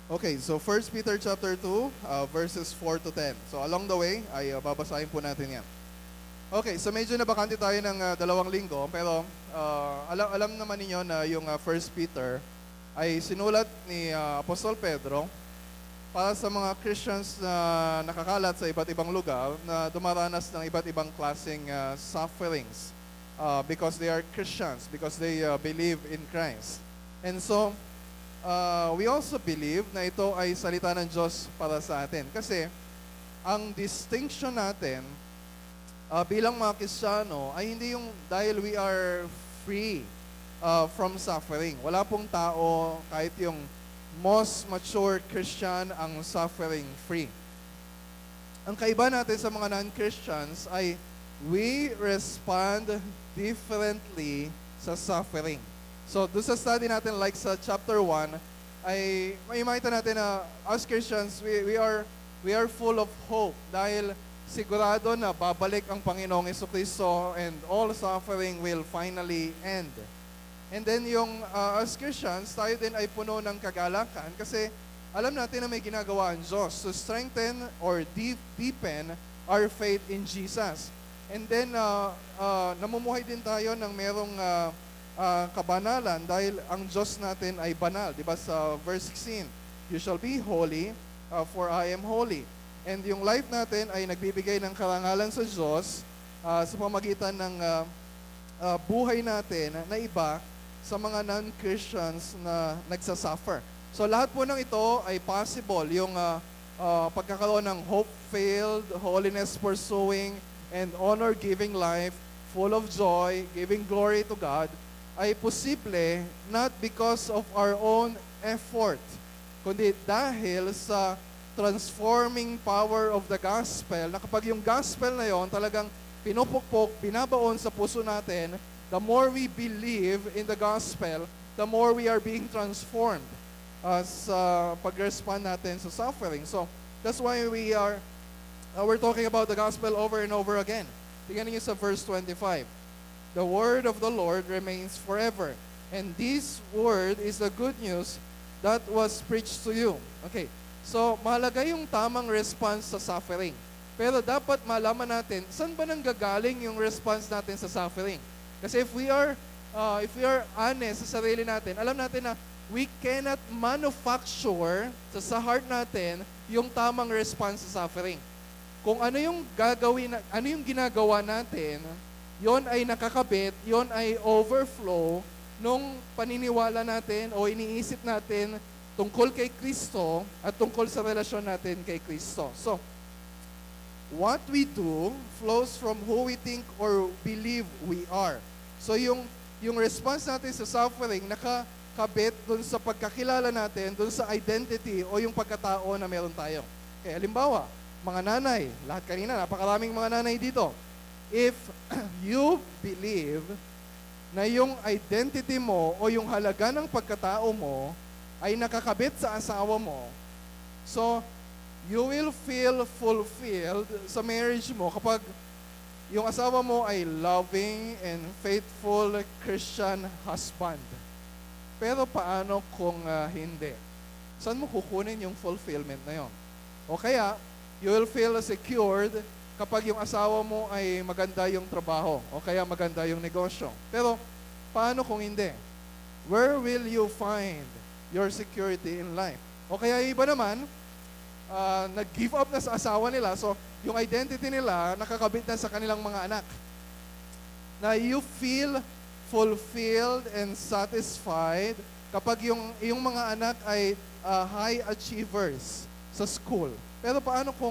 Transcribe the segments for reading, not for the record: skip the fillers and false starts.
Okay, so First Peter chapter 2, verses 4 to 10. So along the way, ay babasahin po natin yan. Okay, so medyo nabakante tayo ng 2 linggo, pero alam naman ninyo na yung First Peter ay sinulat ni Apostol Pedro para sa mga Christians na nakakalat sa iba't ibang lugar na dumaranas ng iba't ibang klaseng sufferings because they are Christians, because they believe in Christ. And so, we also believe na ito ay salita ng Diyos para sa atin. Kasi, ang distinction natin bilang mga Kristiyano ay hindi yung dahil we are free from suffering. Wala pong tao, kahit yung most mature Christian, ang suffering free. Ang kaiba natin sa mga non-Christians ay we respond differently sa suffering. So, doon sa study natin, like sa chapter 1, ay may makita natin na as Christians, we are full of hope dahil sigurado na babalik ang Panginoong Jesucristo and all suffering will finally end. And then yung as Christians, tayo din ay puno ng kagalakan kasi alam natin na may ginagawa ang Diyos to strengthen or deepen our faith in Jesus. And then namumuhay din tayo ng merong kabanalan dahil ang Diyos natin ay banal. Diba sa verse 16, you shall be holy for I am holy. And yung life natin ay nagbibigay ng karangalan sa Diyos sa pamagitan ng buhay natin na iba sa mga non-Christians na nagsasuffer. So lahat po ng ito ay possible. Yung pagkakaroon ng hope-filled, holiness pursuing, and honor-giving life, full of joy, giving glory to God, ay posible not because of our own effort, kundi dahil sa transforming power of the gospel, na kapag yung gospel na yon talagang pinupukpok, binabaon sa puso natin, the more we believe in the gospel, the more we are being transformed sa pag-respond natin sa suffering. So, that's why we're talking about the gospel over and over again. Tingnan niyo sa verse 25. The word of the Lord remains forever. And this word is the good news that was preached to you. Okay. So, mahalaga yung tamang response sa suffering. Pero dapat malaman natin, saan ba nanggagaling yung response natin sa suffering? Kasi if we are honest sa sarili natin, alam natin na we cannot manufacture sa heart natin yung tamang response sa suffering. Kung ano yung ginagawa natin, yon ay nakakabit, yon ay overflow nung paniniwala natin o iniisip natin tungkol kay Kristo at tungkol sa relasyon natin kay Kristo. So, what we do flows from who we think or believe we are. So, yung response natin sa suffering, nakakabit dun sa pagkakilala natin, dun sa identity o yung pagkatao na meron tayo. Okay, halimbawa, mga nanay, lahat kanina, napakaraming mga nanay dito. If you believe na yung identity mo o yung halaga ng pagkatao mo ay nakakabit sa asawa mo, so you will feel fulfilled sa marriage mo kapag yung asawa mo ay loving and faithful Christian husband. Pero paano kung hindi? Saan mo kukunin yung fulfillment na yon? O kaya, you will feel secured kapag yung asawa mo ay maganda yung trabaho o kaya maganda yung negosyo. Pero paano kung hindi? Where will you find your security in life? O kaya iba naman, nag-give up na sa asawa nila, so yung identity nila nakakabit na sa kanilang mga anak. Na you feel fulfilled and satisfied kapag yung mga anak ay high achievers sa school. Pero paano kung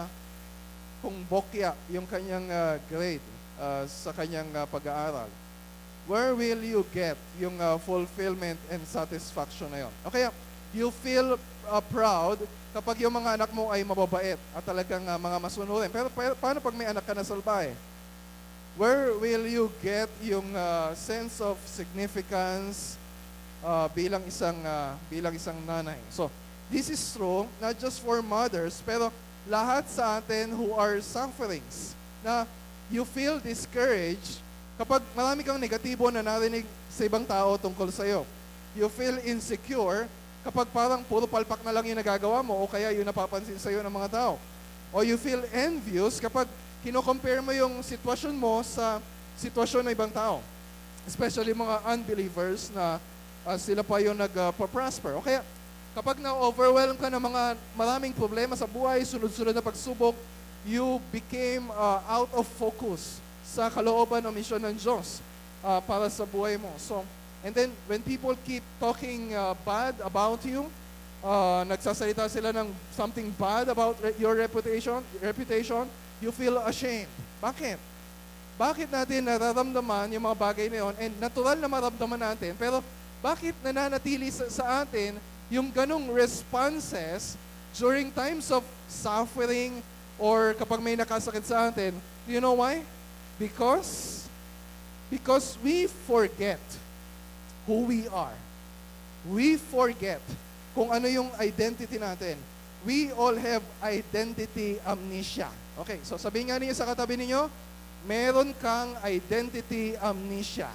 bokya yung kanyang grade sa kanyang pag-aaral? Where will you get yung fulfillment and satisfaction na yun? O kaya, you feel proud kapag yung mga anak mo ay mababait at talagang mga masunurin. Pero paano pag may anak ka na salbahe? Where will you get yung sense of significance bilang isang nanay? So, this is true not just for mothers, pero lahat sa atin who are sufferings, na you feel discouraged kapag marami kang negatibo na narinig sa ibang tao tungkol sa'yo. You feel insecure kapag parang puro palpak na lang yung nagagawa mo o kaya yung napapansin sa'yo ng mga tao. O you feel envious kapag kino-compare mo yung sitwasyon mo sa sitwasyon ng ibang tao. Especially mga unbelievers na sila pa yung nagpa-prosper. O kaya, kapag na-overwhelm ka ng mga maraming problema sa buhay, sunod-sunod na pagsubok, you became out of focus sa kalooban o misyon ng Diyos para sa buhay mo. So, and then, when people keep talking bad about you, nagsasalita sila ng something bad about your reputation, you feel ashamed. Bakit? Bakit natin nararamdaman yung mga bagay na yun? And natural na maramdaman natin, pero bakit nananatili sa atin yung ganong responses during times of suffering or kapag may nakasakit sa atin? Do you know why? Because we forget who we are. We forget kung ano yung identity natin. We all have identity amnesia. Okay, so sabihin nga niyo sa katabi ninyo, meron kang identity amnesia.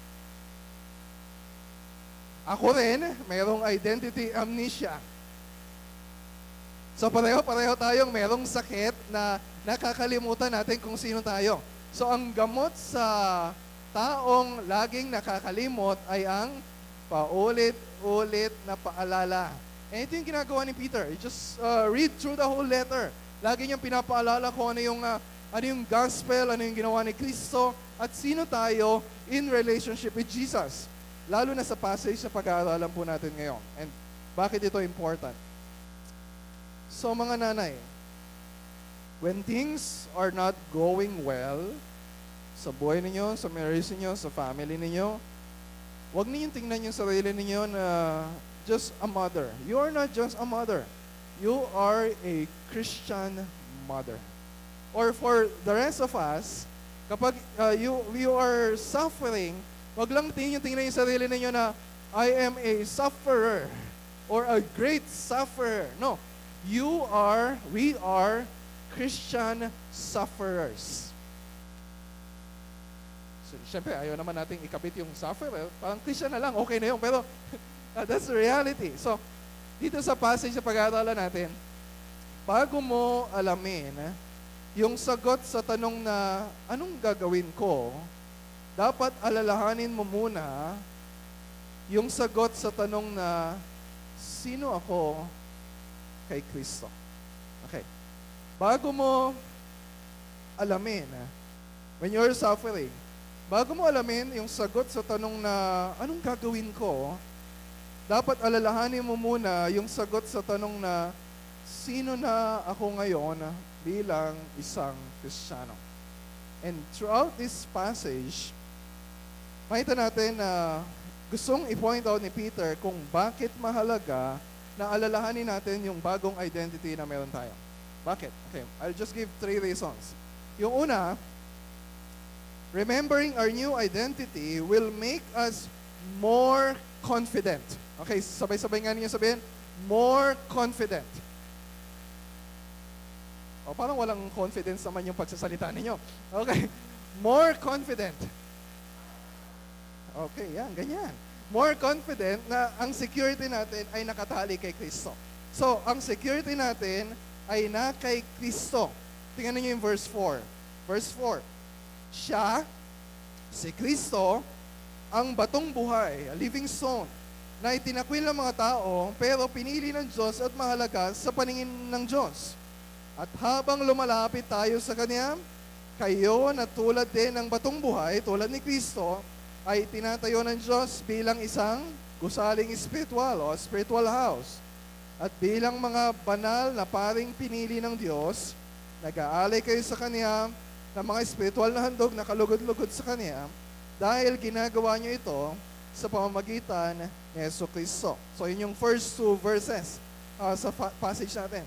Ako rin, merong identity amnesia. So pareho-pareho tayong merong sakit na nakakalimutan natin kung sino tayo. So ang gamot sa taong laging nakakalimot ay ang paulit-ulit na paalala. And ito yung ginagawa ni Peter. You just read through the whole letter. Lagi niyang pinapaalala kung ano yung gospel, ano yung ginawa ni Kristo, at sino tayo in relationship with Jesus. Lalo na sa passage na pag-aaralan po natin ngayon. And bakit ito important? So mga nanay, when things are not going well sa buhay ninyo, sa marriage ninyo, sa family ninyo, huwag ninyong tingnan yung sarili ninyo na just a mother. You are not just a mother. You are a Christian mother. Or for the rest of us, kapag you are suffering, wag lang tingnan yung sarili ninyo na I am a sufferer or a great sufferer. No, we are Christian sufferers. So, syempre, ayaw naman nating ikabit yung sufferer. Parang Christian na lang, okay na yun. Pero that's the reality. So, dito sa passage na pag-aaralan natin, bago mo alamin yung sagot sa tanong na, anong gagawin ko? Dapat alalahanin mo muna yung sagot sa tanong na, sino ako kay Kristo? Okay. Bago mo alamin, when you're suffering, bago mo alamin yung sagot sa tanong na, anong gagawin ko? Dapat alalahanin mo muna yung sagot sa tanong na, sino na ako ngayon bilang isang Kristiyano? And throughout this passage, makita natin na gustong i-point out ni Peter kung bakit mahalaga na alalahanin natin yung bagong identity na meron tayo. Bakit? Okay, I'll just give 3 reasons. Yung una, remembering our new identity will make us more confident. Okay, sabay-sabay nga ninyo sabihin, more confident. O, parang walang confidence naman yung pagsasalita ninyo. Okay. More confident. Okay, yan, ganyan. More confident na ang security natin ay nakatali kay Kristo. So, ang security natin ay na kay Kristo. Tingnan niyo yung verse 4. Verse 4. Siya, si Kristo, ang batong buhay, a living stone, na itinakwil ng mga tao, pero pinili ng Diyos at mahalaga sa paningin ng Diyos. At habang lumalapit tayo sa Kanya, kayo na tulad din ng batong buhay, tulad ni Kristo, ay tinatayo ng Diyos bilang isang gusaling spiritual o spiritual house. At bilang mga banal na paring pinili ng Diyos, nag-aalay kayo sa Kanya ng mga spiritual na handog na kalugod-lugod sa Kanya dahil ginagawa nyo ito sa pamamagitan ni Yesu Kristo. So yun yung first 2 verses sa passage natin.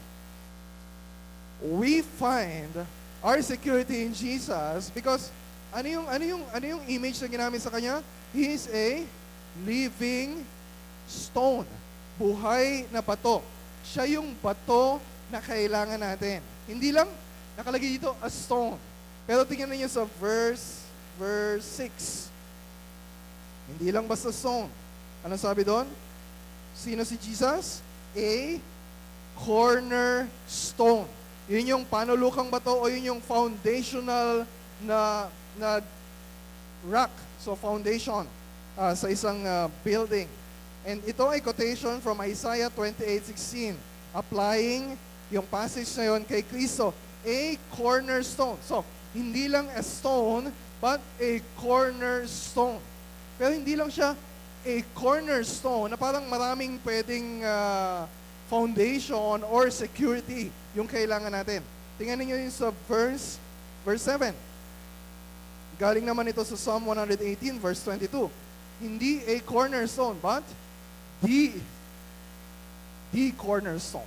We find our security in Jesus because ano yung image na ginamit sa Kanya? He is a living stone. Buhay na bato. Siya yung bato na kailangan natin. Hindi lang nakalagay dito a stone. Pero tingnan niyo sa verse 6. Hindi lang basta stone. Anong sabi doon? Sino si Jesus? A cornerstone. Yun yung panulukang bato o yun yung foundational na rock. So foundation sa isang building. And ito ay quotation from Isaiah 28:16, applying yung passage na yun kay Kristo. A cornerstone. So, hindi lang a stone, but a cornerstone. Pero hindi lang siya a cornerstone na parang maraming pwedeng foundation or security yung kailangan natin. Tingnan niyo yung sa verse 7. Galing naman ito sa Psalm 118, verse 22. Hindi a cornerstone, but the cornerstone.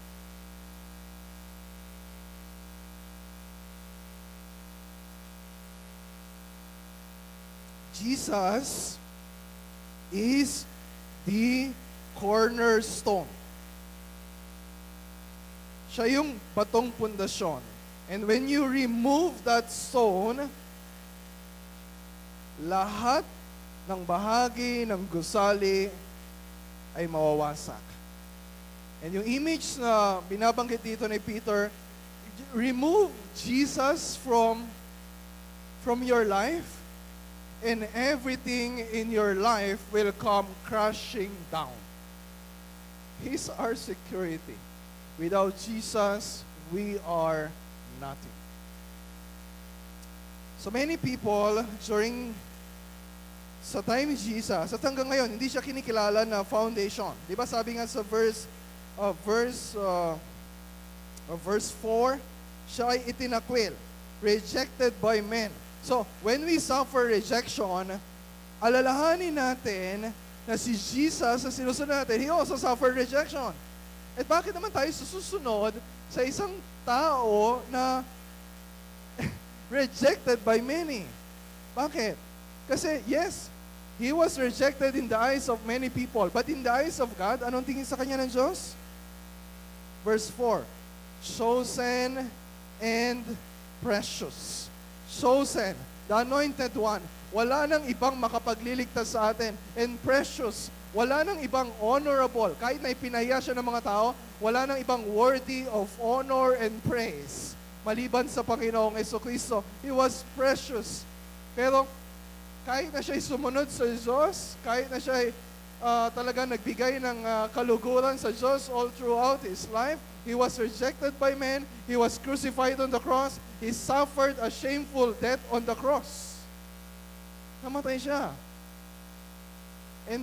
Jesus is the cornerstone. Siya yung batong pundasyon. And when you remove that stone, lahat ng bahagi ng gusali ay mawawasak. And yung image na binabanggit dito ni Peter, remove Jesus from your life, and everything in your life will come crashing down. He's our security. Without Jesus, we are nothing. So many people sa time ni Jesus, at hanggang ngayon, hindi siya kinikilala na foundation. Di ba sabi nga sa verse 4, siya ay itinakwil, rejected by men. So, when we suffer rejection, alalahanin natin na si Jesus, sa sinusunod natin, He also suffered rejection. At bakit naman tayo susunod sa isang tao na rejected by many? Bakit? Kasi, yes, He was rejected in the eyes of many people, but in the eyes of God, anong tingin sa Kanya ng Diyos? Verse 4, chosen and precious. Chosen, the anointed one. Wala nang ibang makapagliligtas sa atin. And precious, wala nang ibang honorable. Kahit na ipinahiya siya ng mga tao, wala nang ibang worthy of honor and praise. Maliban sa Panginoong Jesucristo, He was precious. Pero kahit na siya'y sumunod sa Diyos, kahit na siya'y talaga nagbigay ng kaluguran sa Diyos all throughout His life, He was rejected by men. He was crucified on the cross. He suffered a shameful death on the cross. Namatay siya. And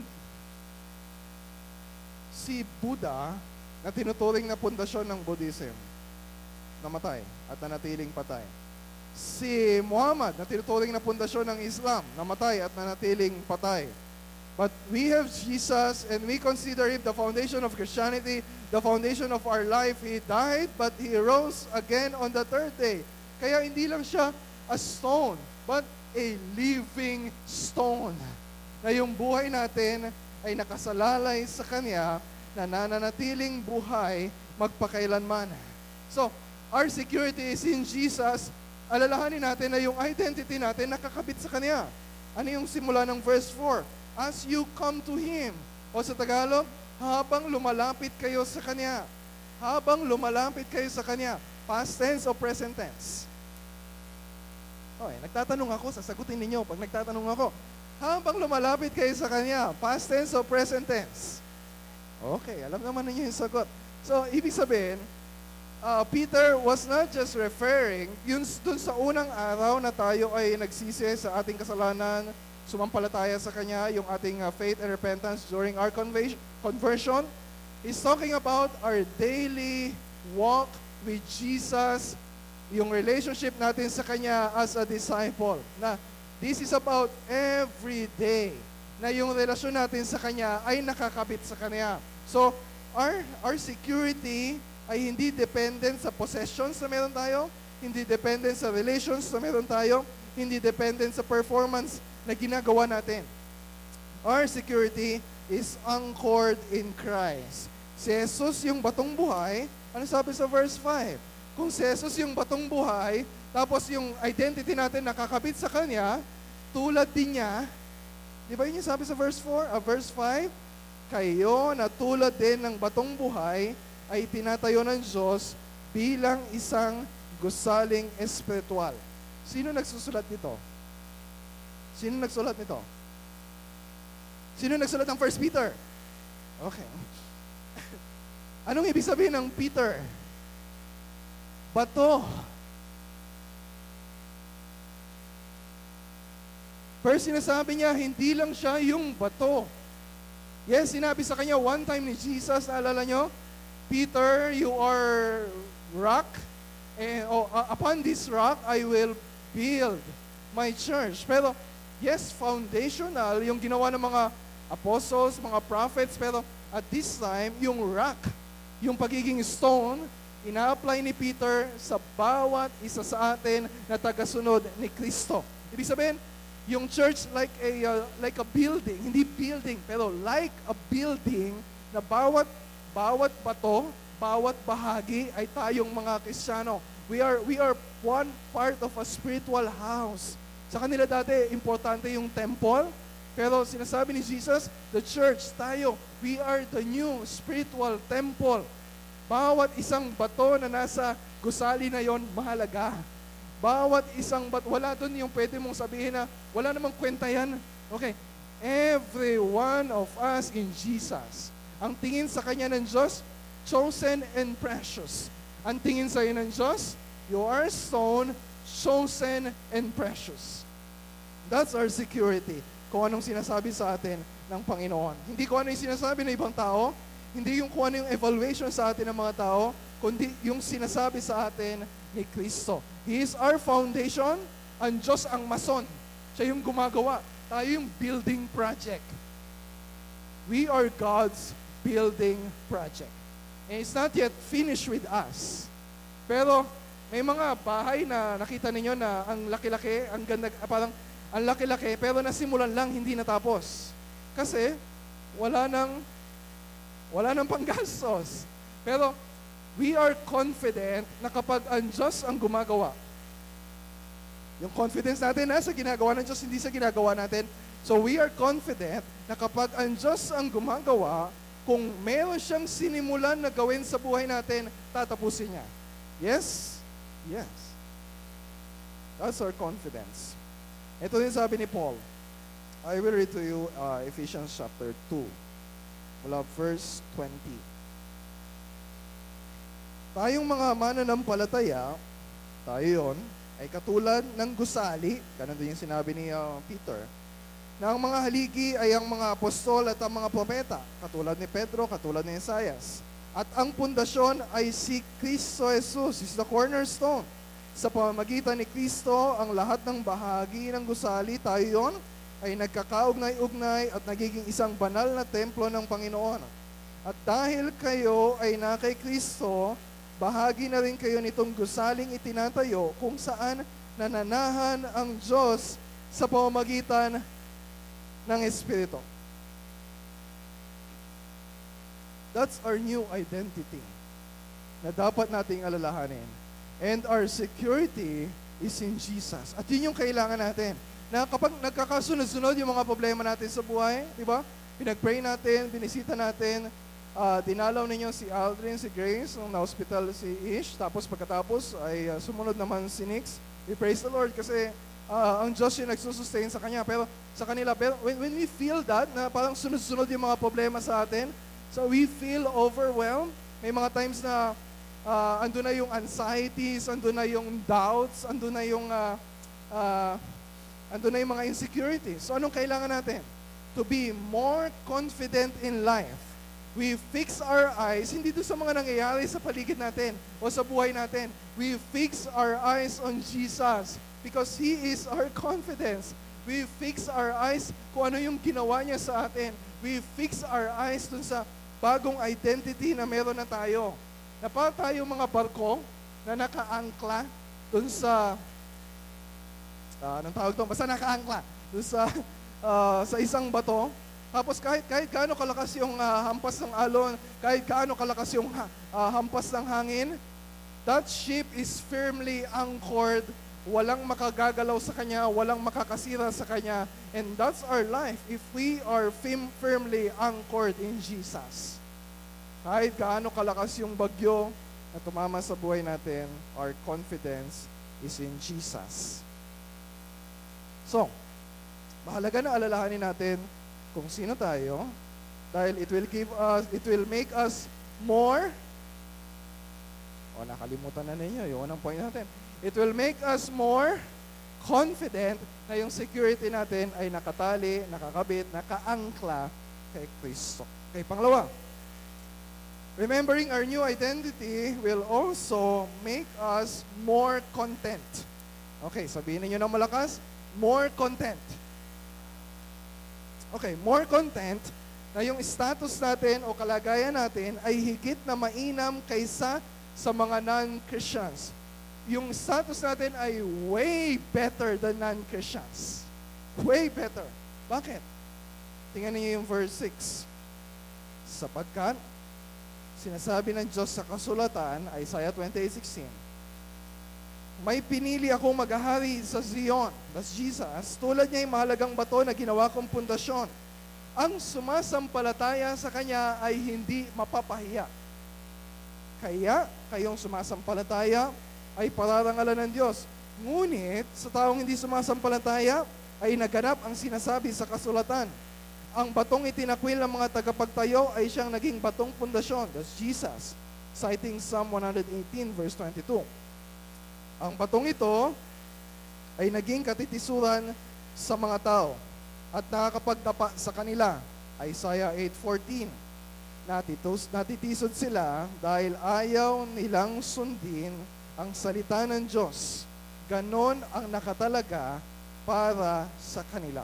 si Buddha, na tinuturing na pundasyon ng Buddhism, namatay at nanatiling patay. Si Muhammad, na tinuturing na pundasyon ng Islam, namatay at nanatiling patay. But we have Jesus, and we consider Him the foundation of Christianity, the foundation of our life. He died, but He rose again on the third day. Kaya hindi lang siya a stone, but a living stone. Na yung buhay natin ay nakasalalay sa Kanya, na nananatiling buhay magpakailanman. So, our security is in Jesus. Alalahanin natin na yung identity natin nakakabit sa Kanya. Ano yung simula ng verse 4? As you come to Him. O sa Tagalog, habang lumalapit kayo sa Kanya. Habang lumalapit kayo sa Kanya. Past tense o present tense? Okay, nagtatanong ako, sasagutin ninyo pag nagtatanong ako. Habang lumalapit kayo sa Kanya, past tense o present tense? Okay, alam naman ninyo yung sagot. So, ibig sabihin, Peter was not just referring, yun dun sa unang araw na tayo ay nagsisi sa ating kasalanan, sumampalataya sa Kanya, yung ating faith and repentance during our conversion. He's talking about our daily walk with Jesus, yung relationship natin sa Kanya as a disciple. Na this is about every day, na yung relasyon natin sa Kanya ay nakakabit sa Kanya. So, our security ay hindi dependent sa possessions na meron tayo, hindi dependent sa relations na meron tayo, hindi dependent sa performance na ginagawa natin. Our security is anchored in Christ. Si Jesus yung batong buhay, ano sabi sa verse 5? Kung si Jesus yung batong buhay, tapos yung identity natin nakakabit sa Kanya, tulad din niya, di ba yun yung sabi sa verse 4, verse 5? kayo na tulad din ng batong buhay ay tinatayo ng Diyos bilang isang gusaling espiritual. Sino nagsusulat nito? Sino nagsulat nito? Sino nagsulat ng 1 Peter? Okay. Anong ibig sabihin ng Peter? Bato. Pero sinasabi niya, hindi lang siya yung bato. Yes, sinabi sa kanya one time ni Jesus, naalala nyo? Peter, you are rock, and upon this rock, I will build my church. Pero, yes, foundational, yung ginawa ng mga apostles, mga prophets, pero at this time, yung rock, yung pagiging stone, ina-apply ni Peter sa bawat isa sa atin na tagasunod ni Kristo. Ibig sabihin, yung church like a building, hindi building, pero like a building na bawat bato, bawat bahagi ay tayong mga Kristiyano. We are one part of a spiritual house. Sa kanila dati, importante yung temple, pero sinasabi ni Jesus, the church, tayo, we are the new spiritual temple. Bawat isang bato na nasa gusali na yon mahalaga. Bawat isang bato, wala doon yung pwede mong sabihin na, wala namang kwenta yan. Okay, every one of us in Jesus, ang tingin sa Kanya ng Diyos, chosen and precious. Ang tingin sa iyo ng Diyos, you are stone, chosen and precious. That's our security. Kung anong sinasabi sa atin ng Panginoon. Hindi kung ano yung sinasabi ng ibang tao, hindi yung kung ano yung evaluation sa atin ng mga tao, kundi yung sinasabi sa atin ni Kristo. He is our foundation, ang Diyos ang mason. Siya yung gumagawa. Tayo yung building project. We are God's building project. And it's not yet finished with us. Pero may mga bahay na nakita ninyo na ang laki-laki, ang ganda, parang ang laki-laki, pero nasimulan lang, hindi natapos. Kasi wala nang panggastos. Pero we are confident na kapag ang Diyos ang gumagawa, yung confidence natin nasa ginagawa ng Diyos, hindi sa ginagawa natin. So we are confident na kapag ang Diyos ang gumagawa, kung meron siyang sinimulan na gawin sa buhay natin, tatapusin niya. Yes? Yes. That's our confidence. Ito din sabi ni Paul. I will read to you Ephesians chapter 2, mula verse 20. Tayong mga mananampalataya, tayo yon, ay katulad ng gusali, ganun din yung sinabi ni Peter, na ang mga haligi ay ang mga apostol at ang mga propeta, katulad ni Pedro, katulad ni Isaias. At ang pundasyon ay si Kristo Jesus, is the cornerstone. Sa pamamagitan ni Kristo, ang lahat ng bahagi ng gusali, tayo yon, ay nagkakaugnay-ugnay at nagiging isang banal na templo ng Panginoon. At dahil kayo ay na kay Kristo, bahagi na rin kayo nitong gusaling itinatayo kung saan nananahan ang Diyos sa pamamagitan ng Espiritu. That's our new identity na dapat nating alalahanin. And our security is in Jesus. At yun yung kailangan natin. Na kapag nagkakasunod-sunod yung mga problema natin sa buhay, di ba? Pinag-pray natin, binisita natin, dinalaw ninyo si Aldrin, si Grace, nung na-hospital si Ish, tapos pagkatapos ay sumunod naman si Nix. We praise the Lord kasi ang Diyos yung nagsusustain sa kanya. Pero sa kanila, pero when we feel that, na parang sunod-sunod yung mga problema sa atin, so we feel overwhelmed. May mga times na andun na yung anxieties, andun na yung doubts, andun na yung mga insecurities. So anong kailangan natin? To be more confident in life. We fix our eyes, hindi doon sa mga nangyayari sa paligid natin o sa buhay natin. We fix our eyes on Jesus because He is our confidence. We fix our eyes kung ano yung ginawa niya sa atin. We fix our eyes doon sa bagong identity na meron na tayo. Na para tayo mga barko na nakaangkla doon sa, anong tawag doon? Basta nakaangkla doon sa isang bato. Tapos kahit gaano kalakas yung hampas ng alon, kahit gaano kalakas yung hampas ng hangin, that ship is firmly anchored walang makagagalaw sa Kanya, walang makakasira sa Kanya. And that's our life if we are firmly anchored in Jesus. Kahit gaano kalakas yung bagyo na tumama sa buhay natin, our confidence is in Jesus. So, mahalaga na alalahanin natin kung sino tayo dahil it will make us more, nakalimutan na ninyo, yun ang point natin. It will make us more confident na yung security natin ay nakatali, nakakabit, nakaangkla kay Kristo. Okay, pangalawa, remembering our new identity will also make us more content. Okay, sabihin niyo ng malakas, more content. Okay, more content na yung status natin o kalagayan natin ay higit na mainam kaysa sa mga non-Christians. Yung status natin ay way better than non-Christians. Way better. Bakit? Tingnan niyo yung verse 6. Sapagkat, sinasabi ng Diyos sa kasulatan, Isaiah 28:16, may pinili akong maghahari sa Zion, that's Jesus, tulad niya yung mahalagang bato na ginawa kong pundasyon. Ang sumasampalataya sa Kanya ay hindi mapapahiya. Kaya, kayong sumasampalataya ay pararangalan ng Diyos. Ngunit, sa taong hindi sumasampalataya, ay naganap ang sinasabi sa kasulatan. Ang batong itinakwil ng mga tagapagtayo ay siyang naging batong pundasyon. That's Jesus, citing Psalm 118 verse 22. Ang batong ito ay naging katitisuran sa mga tao at nakakapagtapa sa kanila. Isaiah 8:14. Natitisod sila dahil ayaw nilang sundin ang salita ng Diyos. Ganon ang nakatalaga para sa kanila.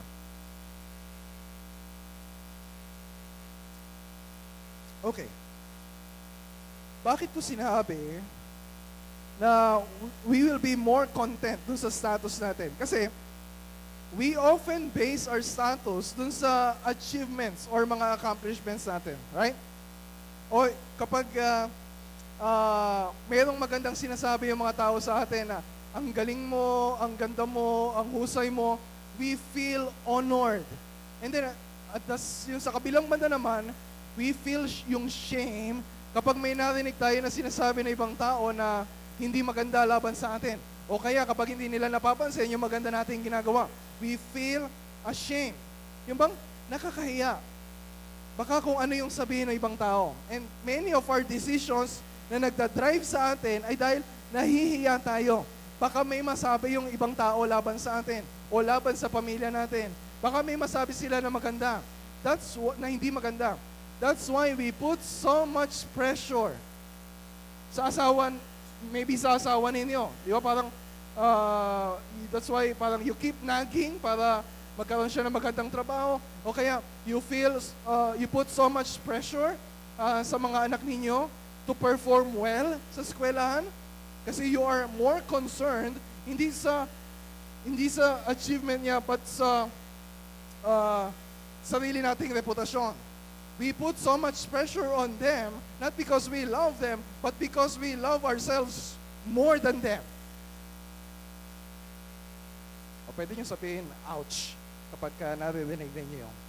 Okay. Bakit ko sinabi na we will be more content dun sa status natin? Kasi we often base our status dun sa achievements or mga accomplishments natin, right? O kapag mayroong magandang sinasabi yung mga tao sa atin na ang galing mo, ang ganda mo, ang husay mo, we feel honored. And then, yung sa kabilang banda naman, we feel yung shame kapag may narinig tayo na sinasabi ng ibang tao na hindi maganda laban sa atin. O kaya kapag hindi nila napapansin yung maganda nating ginagawa, we feel ashamed. Yung bang nakakahiya. Baka kung ano yung sabihin ng ibang tao. And many of our decisions na nagdadrive sa atin ay dahil nahihiya tayo. Baka may masabi yung ibang tao laban sa atin o laban sa pamilya natin. Baka may masabi sila na maganda. Na hindi maganda. That's why we put so much pressure sa asawa, maybe sa asawa ninyo. Di ba parang, that's why parang you keep nagging para magkaroon siya ng magandang trabaho. O kaya you put so much pressure sa mga anak ninyo to perform well sa eskwelahan kasi you are more concerned hindi sa achievement niya but sa sarili nating reputasyon. We put so much pressure on them not because we love them but because we love ourselves more than them. O pwede nyo sabihin, ouch, kapag naririnig ninyo yun.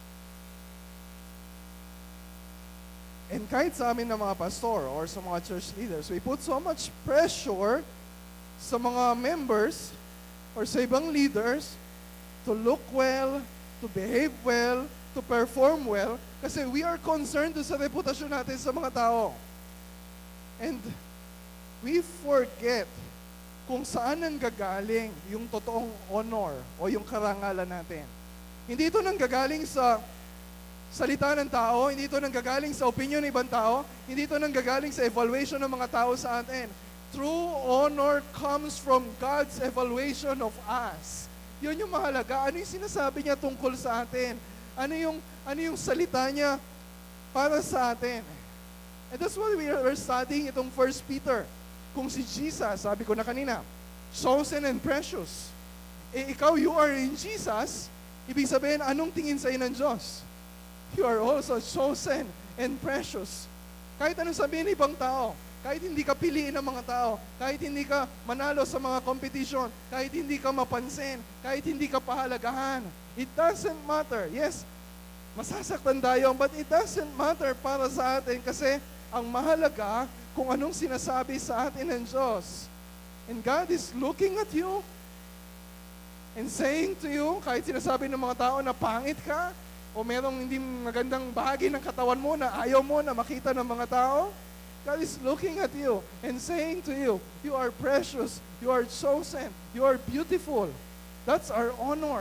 And kahit sa amin na mga pastor or sa mga church leaders, we put so much pressure sa mga members or sa ibang leaders to look well, to behave well, to perform well, kasi we are concerned sa reputasyon natin sa mga tao. And we forget kung saan nanggagaling yung totoong honor o yung karangalan natin. Hindi ito nanggagaling sa salita ng tao, hindi ito nanggagaling sa opinion ng ibang tao, hindi ito nanggagaling sa evaluation ng mga tao sa atin. True honor comes from God's evaluation of us. Yun yung mahalaga. Ano yung sinasabi niya tungkol sa atin? Ano yung salita niya para sa atin? And that's why we are studying itong 1 Peter. Kung si Jesus, sabi ko na kanina, chosen and precious. Ikaw, you are in Jesus, ibig sabihin, anong tingin sa'yo ng Diyos? You are also chosen and precious. Kahit anong sabihin ng ibang tao, kahit hindi ka piliin ng mga tao, kahit hindi ka manalo sa mga competition, kahit hindi ka mapansin, kahit hindi ka pahalagahan. It doesn't matter. Yes, masasaktan tayo, but it doesn't matter para sa atin kasi ang mahalaga kung anong sinasabi sa atin ng Diyos. And God is looking at you and saying to you, kahit sinasabi ng mga tao na pangit ka, o merong hindi magandang bahagi ng katawan mo na ayaw mo na makita ng mga tao, God is looking at you and saying to you, you are precious, you are chosen, you are beautiful. That's our honor.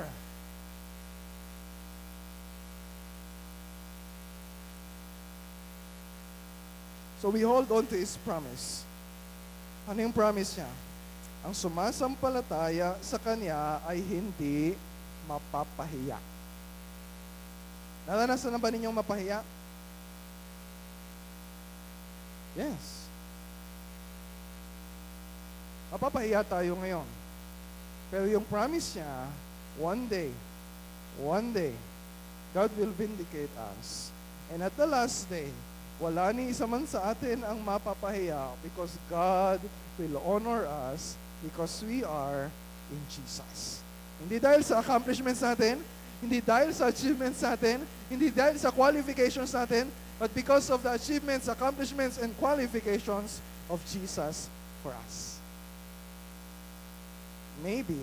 So we hold on to His promise. Ano yung promise niya? Ang sumasampalataya sa Kanya ay hindi mapapahiya. Naranasan na ba ninyong mapahiya? Yes. Mapapahiya tayo ngayon. Pero yung promise niya, one day, God will vindicate us. And at the last day, wala ni isa man sa atin ang mapapahiya because God will honor us because we are in Jesus. Hindi dahil sa accomplishments natin, hindi dahil sa achievements natin, hindi dahil sa qualifications natin, but because of the achievements, accomplishments, and qualifications of Jesus for us. Maybe,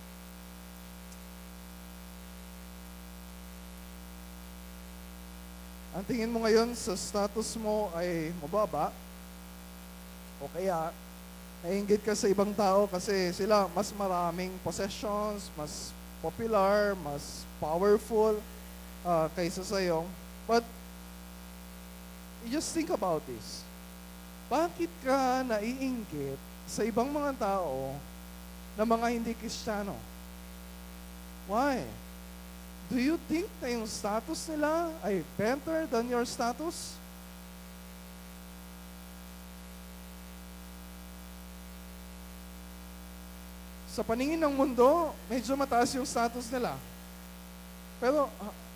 ang tingin mo ngayon sa status mo ay mababa, o kaya naiinggit ka sa ibang tao kasi sila mas maraming possessions, mas popular, mas powerful kaysa sa'yo. But you just think about this. Bakit ka naiinggit sa ibang mga tao na mga hindi Kristiyano? Why? Do you think na yung status nila ay better than your status? Sa paningin ng mundo, medyo mataas yung status nila. Pero,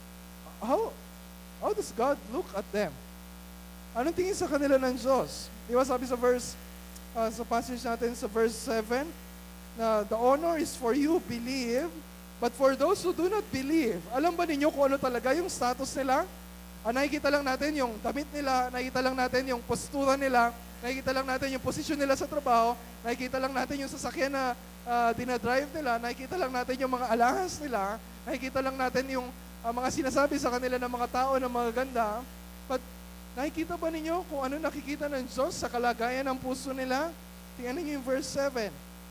how does God look at them? Anong tingin sa kanila ng Diyos? Di ba sabi sa verse, sa passage natin sa verse 7, na the honor is for you believe, but for those who do not believe, alam ba ninyo kung ano talaga yung status nila? Nakikita lang natin yung damit nila, nakikita lang natin yung postura nila, nakikita lang natin yung posisyon nila sa trabaho, nakikita lang natin yung sasakyan na dinadrive nila, nakikita lang natin yung mga alahas nila, nakikita lang natin yung mga sinasabi sa kanila ng mga tao na magaganda. But nakikita ba ninyo kung ano nakikita ng Diyos sa kalagayan ng puso nila? Tingnan niyo yung verse 7.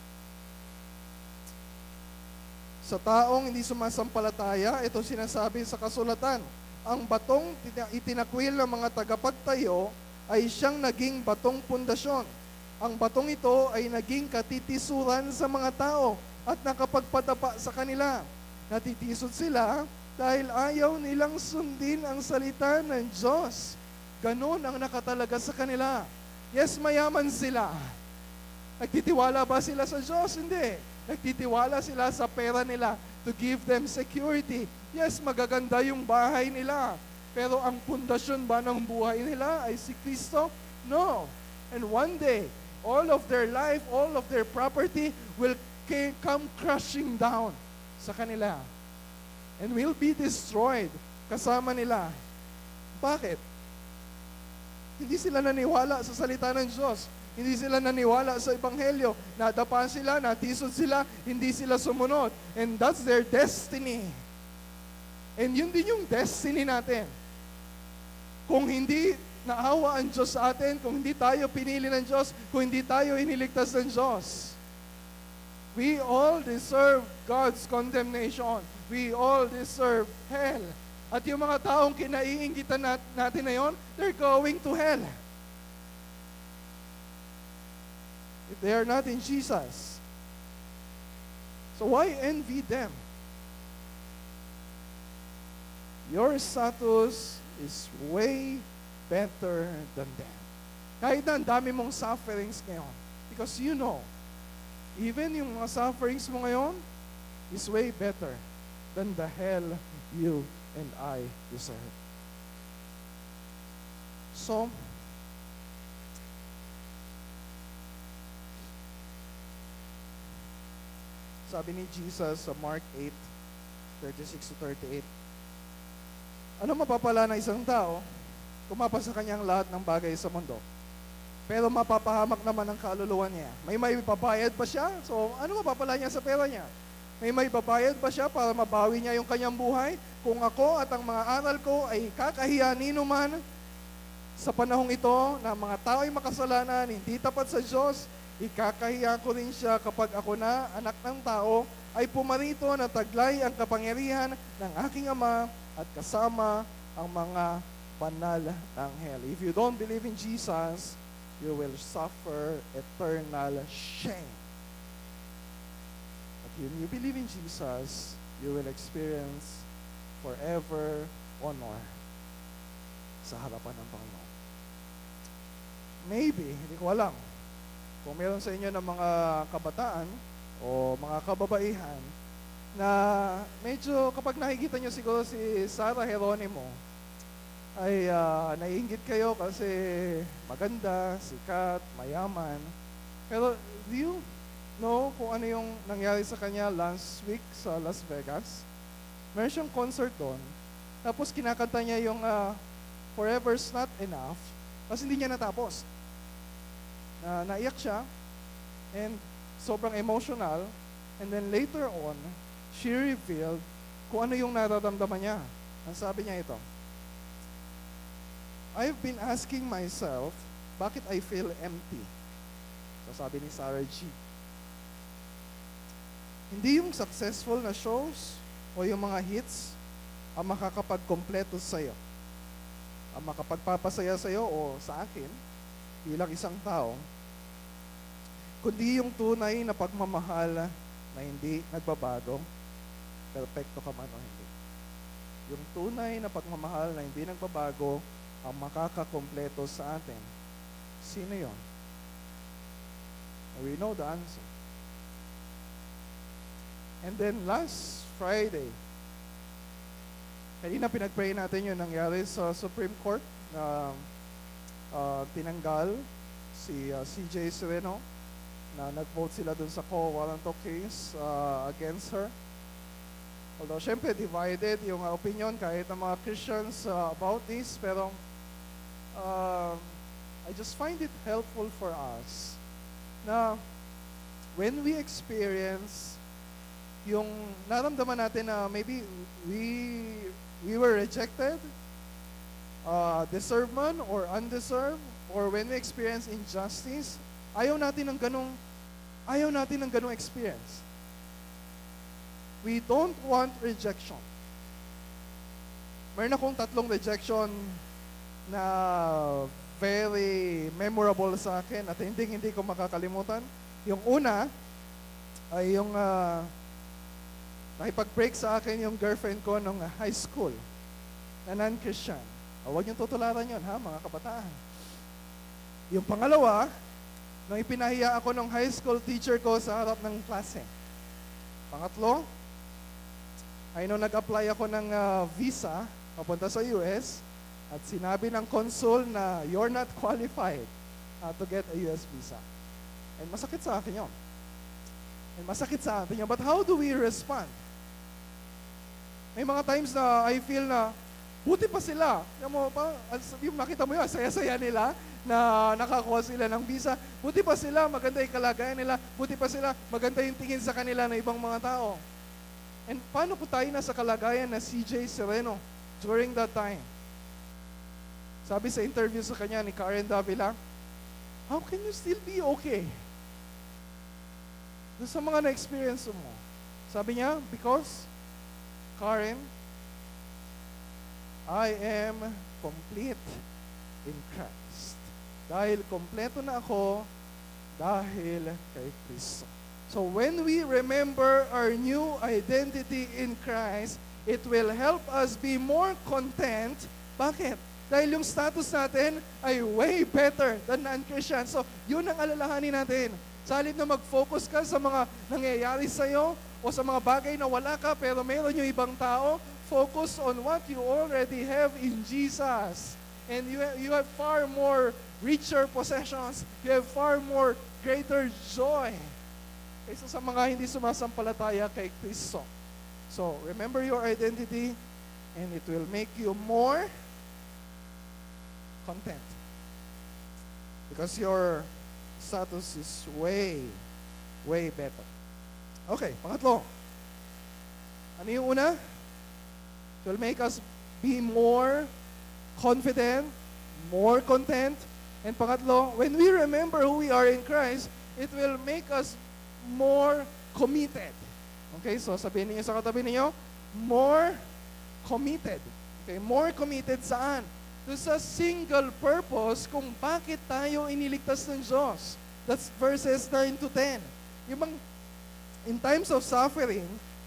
Sa taong hindi sumasampalataya, ito sinasabi sa kasulatan, ang batong itinakwil ng mga tagapagtayo ay siyang naging batong pundasyon. Ang batong ito ay naging katitisuran sa mga tao at nakapagpadapa sa kanila. Natitisod sila dahil ayaw nilang sundin ang salita ng Diyos. Ganon ang nakatalaga sa kanila. Yes, mayaman sila. Nagtitiwala ba sila sa Diyos? Hindi. Nagtitiwala sila sa pera nila to give them security. Yes, magaganda yung bahay nila. Pero ang pundasyon ba ng buhay nila ay si Kristo? No. And one day, all of their life, all of their property will come crashing down sa kanila. And will be destroyed kasama nila. Bakit? Hindi sila naniwala sa salita ng Diyos. Hindi sila naniwala sa Ebanghelyo. Nadapa sila, natisod sila, hindi sila sumunod. And that's their destiny. And yun din yung destiny natin. Kung hindi naawa ang Diyos sa atin, kung hindi tayo pinili ng Diyos, kung hindi tayo iniligtas ng Diyos, we all deserve God's condemnation. We all deserve hell. At yung mga taong kinaiinggitan natin na yon, they're going to hell. If they are not in Jesus. So why envy them? Your status is way better than them. Kahit na ang dami mong sufferings ngayon. Because you know, even yung mga sufferings mo ngayon is way better than the hell you and I deserve. So, sabi ni Jesus sa Mark 8:36-38, ano mapapala ng isang tao kung mapasa kanyang lahat ng bagay sa mundo, pero mapapahamak naman ang kaluluwa niya? May babayad pa siya? So, ano mapapala niya sa pera niya? May babayad pa siya para mabawi niya yung kanyang buhay? Kung ako at ang mga aral ko ay kakahiya nino man sa panahong ito na mga tao ay makasalanan, hindi tapat sa Diyos, ikakahiya ko rin siya kapag ako na, anak ng tao, ay pumarito na taglay ang kapangyarihan ng aking Ama at kasama ang mga banal na anghel. If you don't believe in Jesus, you will suffer eternal shame. But when you believe in Jesus, you will experience forever honor sa harapan ng Panginoon. Maybe, hindi ko alam, kung meron sa inyo ng mga kabataan o mga kababaihan na medyo kapag nakikita nyo siguro si Sarah Geronimo, ay naiinggit kayo kasi maganda, sikat, mayaman. Pero do you know kung ano yung nangyari sa kanya last week sa Las Vegas? Meron siyang concert doon. Tapos kinakanta niya yung Forever's Not Enough kasi hindi niya natapos. Naiyak siya and sobrang emotional, and then later on, she revealed kung ano yung nararamdaman niya. Ang sabi niya ito, I've been asking myself, bakit I feel empty? So sabi ni Sarah G. Hindi yung successful na shows o yung mga hits ang makakapag-kompleto sa'yo. Ang makapagpapasaya sa'yo o sa akin, bilang isang tao, kundi yung tunay na pagmamahal na hindi nagbabago, perpekto ka man o hindi. Yung tunay na pagmamahal na hindi nagbabago ang makakakompleto sa atin. Sino yon? We know the answer. And then last Friday, kanina pinag-pray natin yung nangyari sa Supreme Court na tinanggal si CJ Sereno, na nag-vote sila dun sa quo warranto case against her. Although, syempre, divided yung opinion kahit ng mga Christians about this, pero I just find it helpful for us na when we experience yung naramdaman natin na maybe we were rejected, deserved man or undeserved, or when we experience injustice, ayaw natin ng ganung experience. We don't want rejection. Meron akong 3 rejection na very memorable sa akin at hindi ko makakalimutan. Yung una ay yung nakipag-break sa akin yung girlfriend ko nung high school na non-Christian. Huwag niyong tutularan yun, ha, mga kabataan. Yung pangalawa, nung ipinahiya ako ng high school teacher ko sa harap ng klase. Pangatlo, ay nung nag-apply ako ng visa papunta sa US at sinabi ng consul na you're not qualified to get a US visa. And masakit sa akin yun. But how do we respond? May mga times na I feel na buti pa sila. Yung makita mo yun, saya-saya nila na nakakuha sila ng visa. Buti pa sila, maganda yung kalagayan nila. Buti pa sila, maganda yung tingin sa kanila ng ibang mga tao. And paano po tayo nasa kalagayan na CJ Sereno during that time? Sabi sa interview sa kanya ni Karen Davila, how can you still be okay? Doon sa mga na-experience mo. Sabi niya, because, Karen, I am complete in Christ. Dahil kompleto na ako dahil kay Kristo. So when we remember our new identity in Christ, it will help us be more content. Bakit? Dahil yung status natin ay way better than non-Christian. So yun ang alalahanin natin. Sa halip na mag-focus ka sa mga nangyayari sa'yo o sa mga bagay na wala ka pero meron yung ibang tao, focus on what you already have in Jesus. And you have far more richer possessions. You have far more greater joy. kaysa sa mga hindi sumasampalataya kay Kristo. So, remember your identity and it will make you more content. Because your status is way, way better. Okay, pangatlo. Ano yung una? It will make us be more confident, more content. And pangatlo, when we remember who we are in Christ, it will make us more committed. Okay, so sabihin niyo sa katabi niyo, more committed. Okay, more committed saan? To sa single purpose kung bakit tayo iniligtas ng Diyos. That's verses 9 to 10. Yung bang, in times of suffering,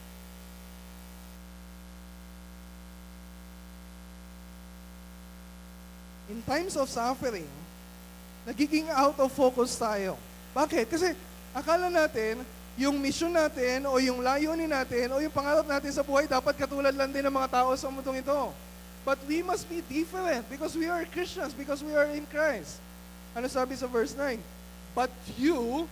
nagiging out of focus tayo. Bakit? Kasi akala natin, yung mission natin, o yung layunin natin, o yung pangarap natin sa buhay, dapat katulad lang din ng mga tao sa mundong ito. But we must be different because we are Christians, because we are in Christ. Ano sabi sa verse 9? But you,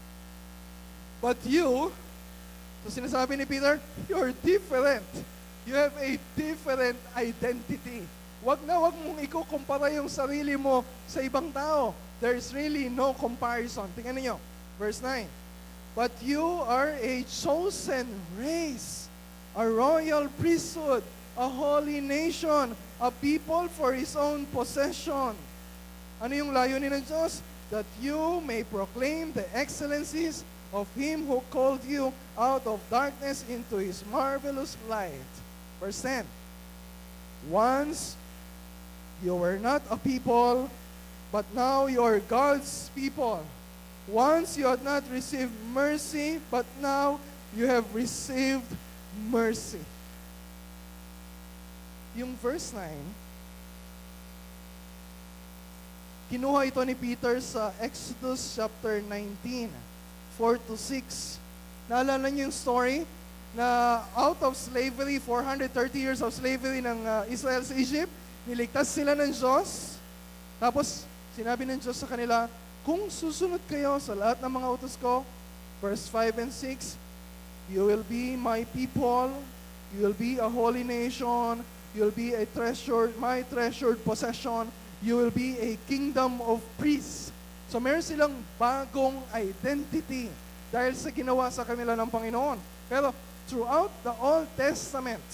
so sinasabi ni Peter, you're different. You have a different identity. Wag mong ikukumpara yung sarili mo sa ibang tao. There's really no comparison. Tingnan niyo, verse 9. But you are a chosen race, a royal priesthood, a holy nation, a people for His own possession. Ano yung layunin ng Diyos? That you may proclaim the excellencies of Him who called you out of darkness into His marvelous light. Verse 10. Once you were not a people, but now you are God's people. Once you had not received mercy, but now you have received mercy. Yung verse 9, kinuha ito ni Peter sa Exodus chapter 19, 4 to 6. Naalala niyo yung story na out of slavery, 430 years of slavery ng Israel sa Egypt, niligtas sila ng Diyos. Tapos, sinabi ng Diyos sa kanila, kung susunod kayo sa lahat ng mga utos ko, verse 5 and 6, you will be my people, you will be a holy nation, you will be a my treasured possession, you will be a kingdom of priests. So meron silang bagong identity dahil sa ginawa sa kanila ng Panginoon. Pero throughout the Old Testament,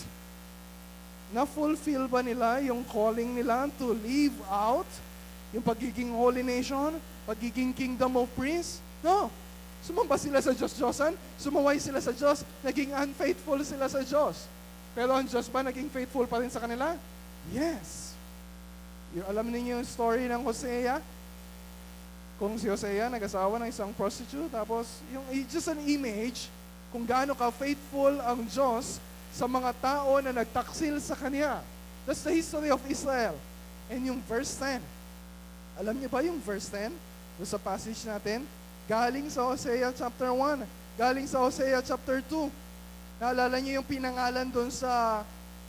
na-fulfill ba nila yung calling nila to live out yung pagiging holy nation, pagiging kingdom of priests? No. Sumamba sila sa Diyos-Diyosan, sumaway sila sa Diyos, naging unfaithful sila sa Diyos. Pero ang Diyos ba naging faithful pa rin sa kanila? Yes. Yung, alam niyo yung story ng Hosea? Kung si Hosea nag-asawa ng isang prostitute, tapos yung just an image kung gaano ka-faithful ang Diyos sa mga tao na nagtaksil sa Kanya. That's the history of Israel. And yung verse 10, alam niyo ba yung verse 10? Doon sa passage natin, galing sa Hosea chapter 1, galing sa Hosea chapter 2. Naalala niyo yung pinangalan doon sa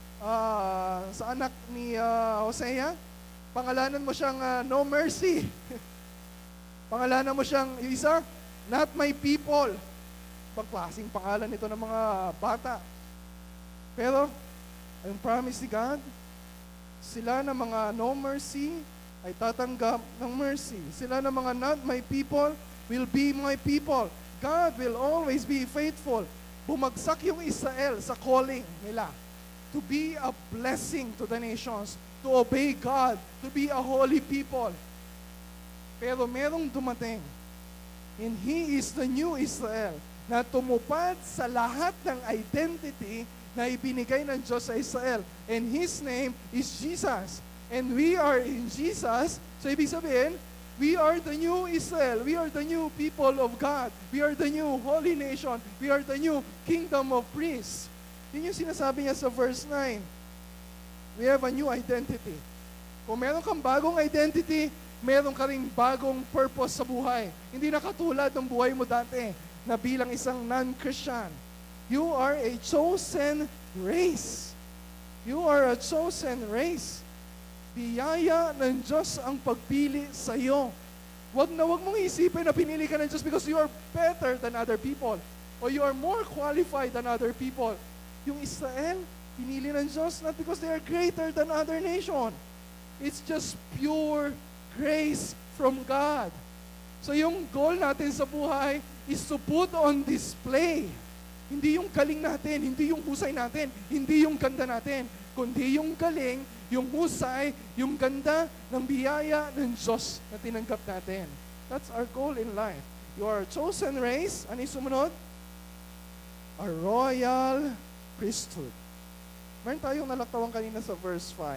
anak ni Hosea? Pangalanan mo siyang no mercy. Pangalanan mo siyang yung isa, not my people. Ibang klaseng pangalan ito ng mga bata. Pero, ang promise ni God, sila na mga no mercy, ay tatanggap ng mercy. Sila na mga not my people will be my people. God will always be faithful. Bumagsak yung Israel sa calling nila to be a blessing to the nations, to obey God, to be a holy people. Pero merong dumating, and He is the new Israel, na tumupad sa lahat ng identity na ibinigay ng Diyos sa Israel. And His name is Jesus. And we are in Jesus, so ibig sabihin, we are the new Israel. We are the new people of God. We are the new holy nation. We are the new kingdom of priests. Yun yung sinasabi niya sa verse 9. We have a new identity. Kung meron kang bagong identity, meron ka ring bagong purpose sa buhay. Hindi na katulad ng buhay mo dati na bilang isang non-Christian. You are a chosen race. You are a chosen race. Biyaya ng Diyos ang pagpili sa iyo. wag mong isipin na pinili ka ng Diyos because you are better than other people or you are more qualified than other people. Yung Israel, pinili ng Diyos not because they are greater than other nation. It's just pure grace from God. So yung goal natin sa buhay is to put on display. Hindi yung galing natin, hindi yung husay natin, hindi yung ganda natin, kundi yung galing, yung husay, yung ganda ng biyaya ng Diyos na tinanggap natin. That's our goal in life. You are a chosen race. Ano yung sumunod? A royal priesthood. Meron tayong nalaktawan kanina sa verse 5.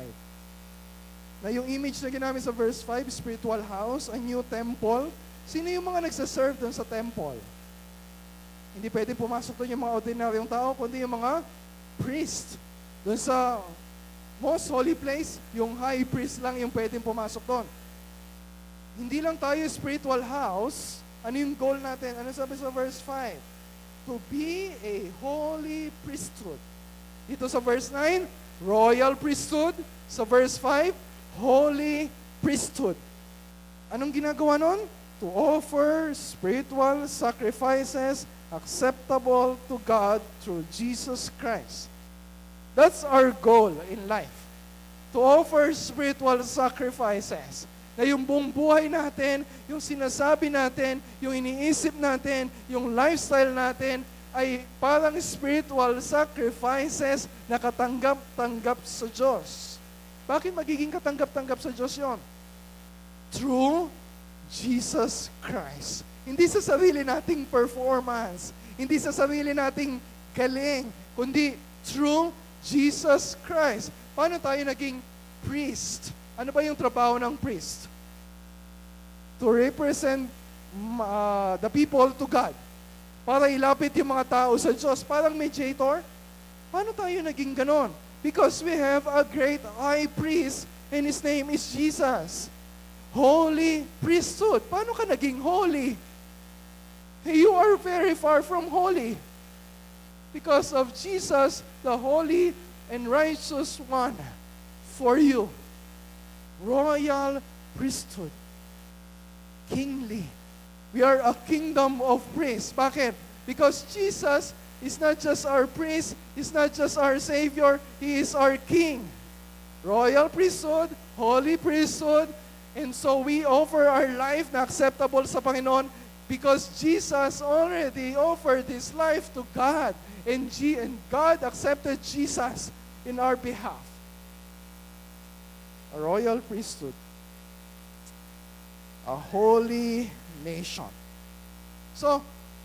Na yung image na ginamit sa verse 5, spiritual house, a new temple. Sino yung mga nagsaserve doon sa temple? Hindi pwede pumasok doon yung mga ordinaryong tao, kundi yung mga priest. Doon sa most holy place, yung high priest lang yung pwedeng pumasok doon. Hindi lang tayo spiritual house. Ano yung goal natin? Ano sabi sa verse 5? To be a holy priesthood. Dito sa verse 9, royal priesthood. Sa verse 5, holy priesthood. Anong ginagawa nun? To offer spiritual sacrifices acceptable to God through Jesus Christ. That's our goal in life. To offer spiritual sacrifices. Na yung buong buhay natin, yung sinasabi natin, yung iniisip natin, yung lifestyle natin, ay parang spiritual sacrifices na katanggap-tanggap sa Diyos. Bakit magiging katanggap-tanggap sa Diyos yon? Through Jesus Christ. Hindi sa sarili nating performance, hindi sa sarili nating galing, kundi through Jesus Christ. Paano tayo naging priest? Ano ba yung trabaho ng priest? To represent the people to God. Para ilapit yung mga tao sa Diyos. Parang mediator. Paano tayo naging ganon? Because we have a great high priest and His name is Jesus. Holy priesthood. Paano ka naging holy? You are very far from holy. Because of Jesus, the holy and righteous one for you. Royal priesthood. Kingly. We are a kingdom of priests. Bakit? Because Jesus is not just our priest, He's not just our Savior, He is our King. Royal priesthood, holy priesthood, and so we offer our life na acceptable sa Panginoon because Jesus already offered His life to God. And God accepted Jesus in our behalf. A royal priesthood. A holy nation. So,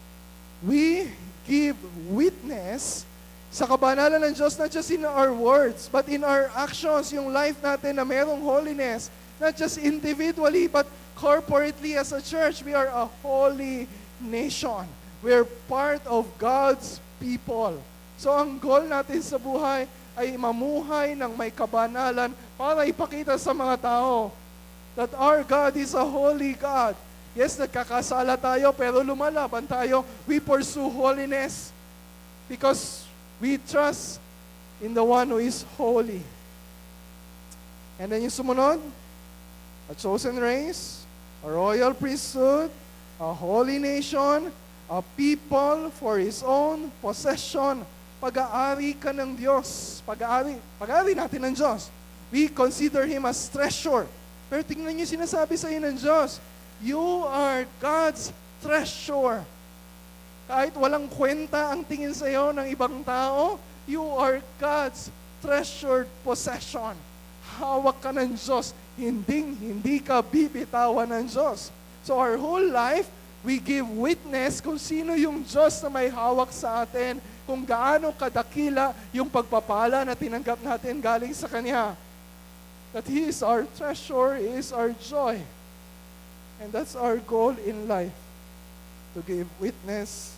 we give witness sa kabanalan ng Diyos not just in our words, but in our actions, yung life natin na mayroong holiness, not just individually, but corporately as a church, we are a holy nation. We are part of God's people. So, ang goal natin sa buhay ay mamuhay ng may kabanalan para ipakita sa mga tao that our God is a holy God. Yes, nagkakasala tayo, pero lumalaban tayo. We pursue holiness because we trust in the one who is holy. And then yung sumunod, a chosen race, a royal priesthood, a holy nation, a people for His own possession. Pag-aari ka ng Diyos. Pag-aari natin ng Diyos. We consider Him as treasure. Pero tingnan niyo sinasabi sa iyo ng Diyos, you are God's treasure. Kahit walang kwenta ang tingin sa iyo ng ibang tao, you are God's treasured possession. Hawak ka ng Diyos, hindi ka bibitawan ng Diyos. So our whole life, we give witness kung sino yung Diyos na may hawak sa atin, kung gaano kadakila yung pagpapala na tinanggap natin galing sa Kanya. That He is our treasure, He is our joy. And that's our goal in life, to give witness.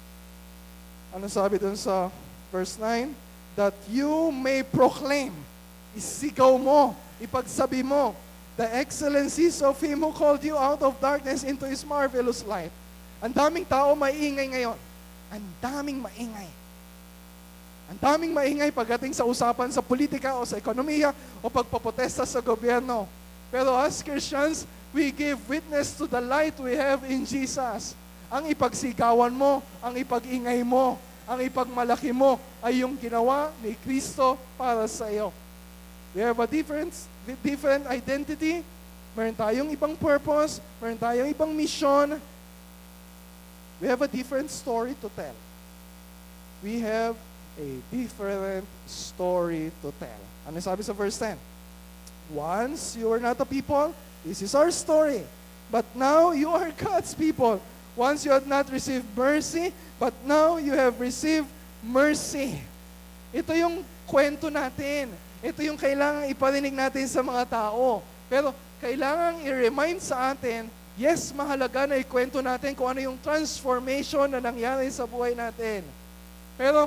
Ano sabi dun sa verse 9? That you may proclaim, isigaw mo, ipagsabi mo, the excellencies of Him who called you out of darkness into His marvelous light. Ang daming tao maingay ngayon. Ang daming maingay. Ang daming maingay pagdating sa usapan sa politika o sa ekonomiya o pagpapotesta sa gobyerno. Pero as Christians, We give witness to the light we have in Jesus. Ang ipagsigawan mo, ang ipag-ingay mo, ang ipagmalaki mo ay yung ginawa ni Kristo para sa iyo. We have a different identity. Meron tayong ibang purpose. Meron tayong ibang mission. We have a different story to tell. We have a different story to tell. Ano sabi sa verse 10? Once you were not a people, this is our story. But now you are God's people. Once you had not received mercy, but now you have received mercy. Ito yung kwento natin. Ito yung kailangan iparinig natin sa mga tao. Pero kailangan i-remind sa atin, yes, mahalaga na ikwento natin kung ano yung transformation na nangyari sa buhay natin. Pero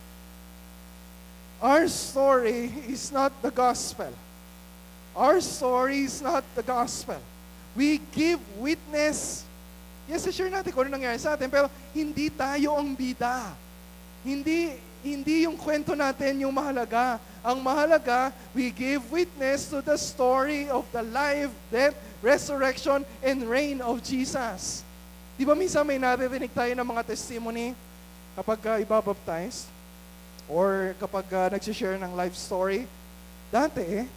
our story is not the gospel. Our story is not the gospel. We give witness. Yes, share natin kung ano nangyari sa atin, pero hindi tayo ang bida. Hindi yung kwento natin yung mahalaga. Ang mahalaga, we give witness to the story of the life, death, resurrection, and reign of Jesus. Di ba minsan may naririnig tayo ng mga testimony kapag ibabaptize or kapag nagsishare ng life story? Dati,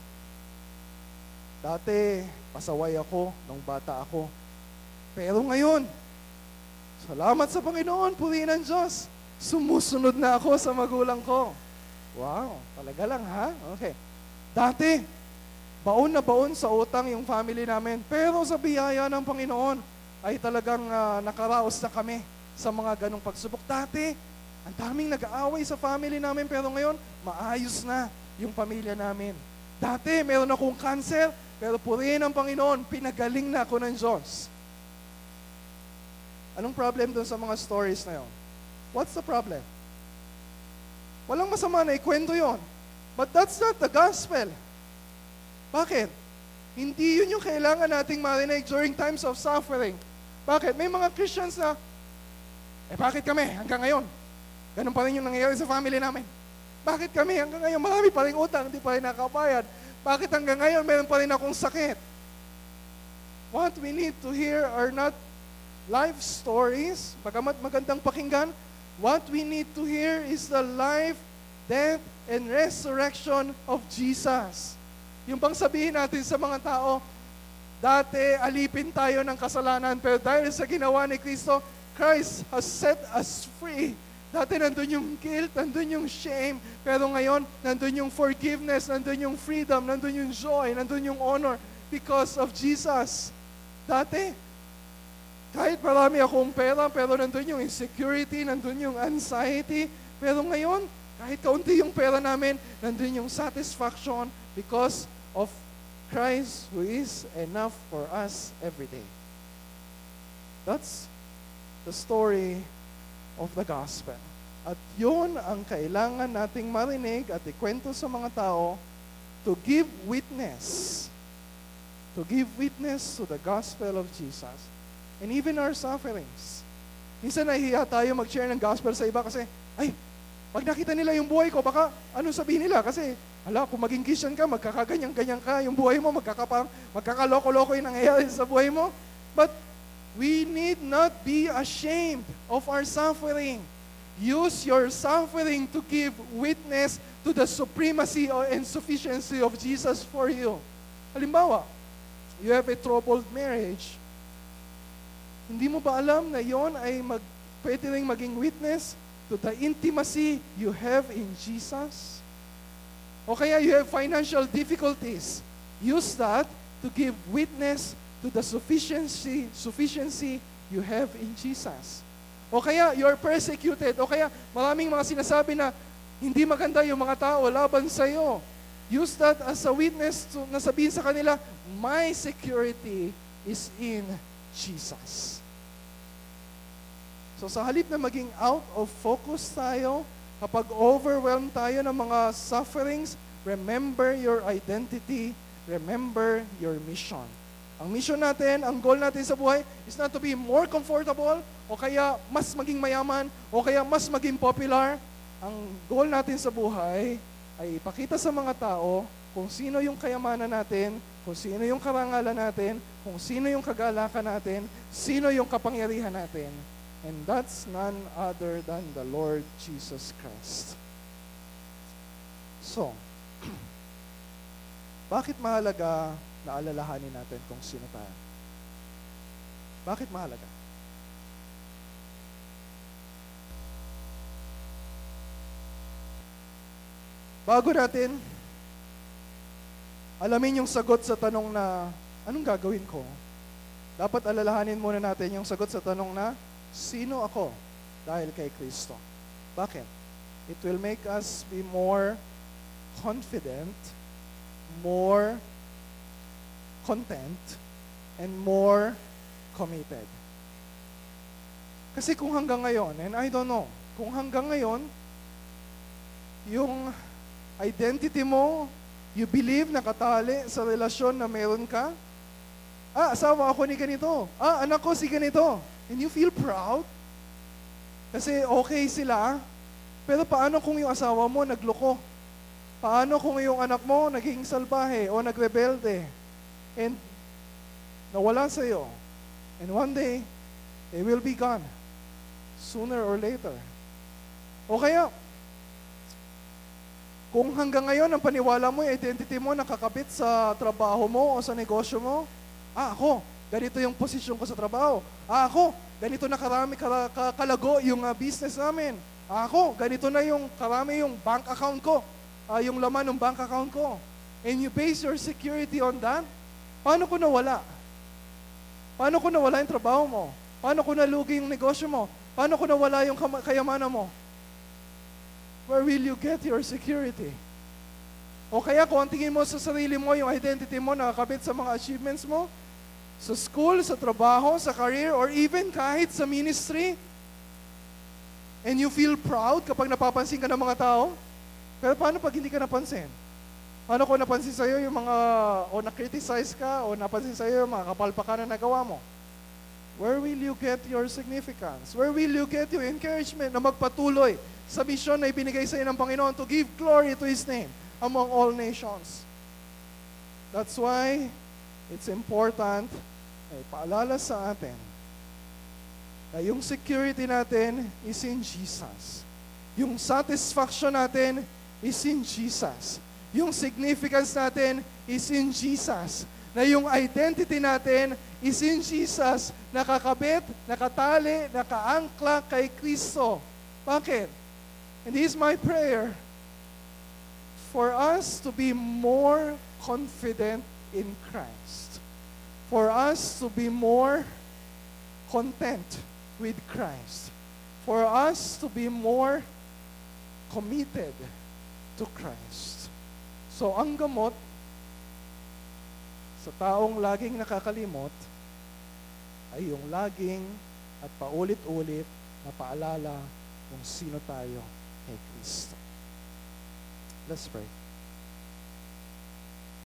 pasaway ako nung bata ako. Pero ngayon, salamat sa Panginoon, purihin ang Diyos. Sumusunod na ako sa magulang ko. Wow, talaga lang ha? Okay. Dati, baon na baon sa utang yung family namin. Pero sa biyaya ng Panginoon, ay talagang nakaraos na kami sa mga ganong pagsubok. Dati, ang daming nag-aaway sa family namin, pero ngayon, maayos na yung pamilya namin. Dati, meron akong cancer, pero purihin ang Panginoon, pinagaling na ako ng Diyos. Anong problem doon sa mga stories na yon? What's the problem? Walang masama na ikwento yon. But that's not the gospel. Bakit? Hindi yun yung kailangan nating marinig during times of suffering. Bakit? May mga Christians na, bakit kami hanggang ngayon? Ganun pa rin yung nangyayari sa family namin. Bakit kami hanggang ngayon? Marami pa rin utang, hindi pa rin nakabayad. Bakit hanggang ngayon meron pa rin akong sakit? What we need to hear are not life stories, bagamat magandang pakinggan. What we need to hear is the life, death, and resurrection of Jesus. Yung bang sabihin natin sa mga tao, dati alipin tayo ng kasalanan, pero dahil sa ginawa ni Kristo, Christ has set us free. Dati nandun yung guilt, nandun yung shame, pero ngayon, nandun yung forgiveness, nandun yung freedom, nandun yung joy, nandun yung honor because of Jesus. Dati, kahit marami akong pera, pero nandun yung insecurity, nandun yung anxiety, pero ngayon, kahit kaunti yung pera namin, nandun yung satisfaction because of Christ who is enough for us every day. That's the story of the gospel. At yun ang kailangan nating marinig at ikwento sa mga tao to give witness to the gospel of Jesus and even our sufferings. Minsan nahihiya tayo mag-share ng gospel sa iba kasi, pag nakita nila yung buhay ko, baka ano sabihin nila? Kasi, kung maging Christian ka, magkakaganyan-ganyan ka, yung buhay mo, magkakaloko-loko yung nangyayari sa buhay mo. But we need not be ashamed of our suffering. Use your suffering to give witness to the supremacy and sufficiency of Jesus for you. Halimbawa, you have a troubled marriage. Hindi mo ba alam na yon ay pwede rin maging witness to the intimacy you have in Jesus? O kaya you have financial difficulties. Use that to give witness to the sufficiency you have in Jesus. O kaya you're persecuted. O kaya maraming mga sinasabi na hindi maganda yung mga tao laban sa iyo. Use that as a witness to nasabihin sa kanila, my security is in Jesus. So sa halip na maging out of focus tayo, kapag overwhelmed tayo ng mga sufferings, remember your identity, remember your mission. Ang mission natin, ang goal natin sa buhay is not to be more comfortable o kaya mas maging mayaman o kaya mas maging popular. Ang goal natin sa buhay ay ipakita sa mga tao kung sino yung kayamanan natin kung sino yung karangalan natin, kung sino yung kagalakan natin, sino yung kapangyarihan natin. And that's none other than the Lord Jesus Christ. So, bakit mahalaga na alalahanin natin kung sino tayo? Bakit mahalaga? Bago natin alamin yung sagot sa tanong na, anong gagawin ko? Dapat alalahanin muna natin yung sagot sa tanong na, sino ako dahil kay Kristo? Bakit? It will make us be more confident, more content, and more committed. Kasi kung hanggang ngayon, and I don't know, kung hanggang ngayon, yung identity mo, you believe nakatali sa relasyon na meron ka, asawa ako ni ganito, anak ko si ganito, and you feel proud, kasi okay sila, pero paano kung yung asawa mo nagloko? Paano kung yung anak mo naging salbahe o nagrebelde, and nawala sa'yo, and one day, they will be gone, sooner or later. O kaya, kung hanggang ngayon ang paniwala mo, yung identity mo nakakabit sa trabaho mo o sa negosyo mo, ako, ganito yung posisyon ko sa trabaho. Ako, ganito na kalago yung business namin. Ako, ganito na yung karami yung bank account ko, yung laman ng bank account ko. And you base your security on that? Paano kung nawala? Paano kung nawala yung trabaho mo? Paano kung nalugi yung negosyo mo? Paano kung nawala yung kayamanan mo? Where will you get your security? O kaya kung ang tingin mo sa sarili mo, yung identity mo nakakabit sa mga achievements mo, sa school, sa trabaho, sa career, or even kahit sa ministry, and you feel proud kapag napapansin ka ng mga tao, pero paano pag hindi ka napansin? Paano kung napansin sa'yo yung mga, o na-criticize ka, o napansin sa'yo yung mga kapalpakan na nagawa mo? Where will you get your significance? Where will you get your encouragement na magpatuloy sa misyon na ibinigay sa iyo ng Panginoon to give glory to His name among all nations? That's why it's important na ipaalala sa atin na yung security natin is in Jesus. Yung satisfaction natin is in Jesus. Yung significance natin is in Jesus. Na yung identity natin is in Jesus, nakakabit, nakatali, nakaangkla kay Kristo. Bakit? And this is my prayer for us to be more confident in Christ. For us to be more content with Christ. For us to be more committed to Christ. So ang gamot sa taong laging nakakalimot ay yung laging at paulit-ulit na paalala kung sino tayo kay Kristo. Let's pray.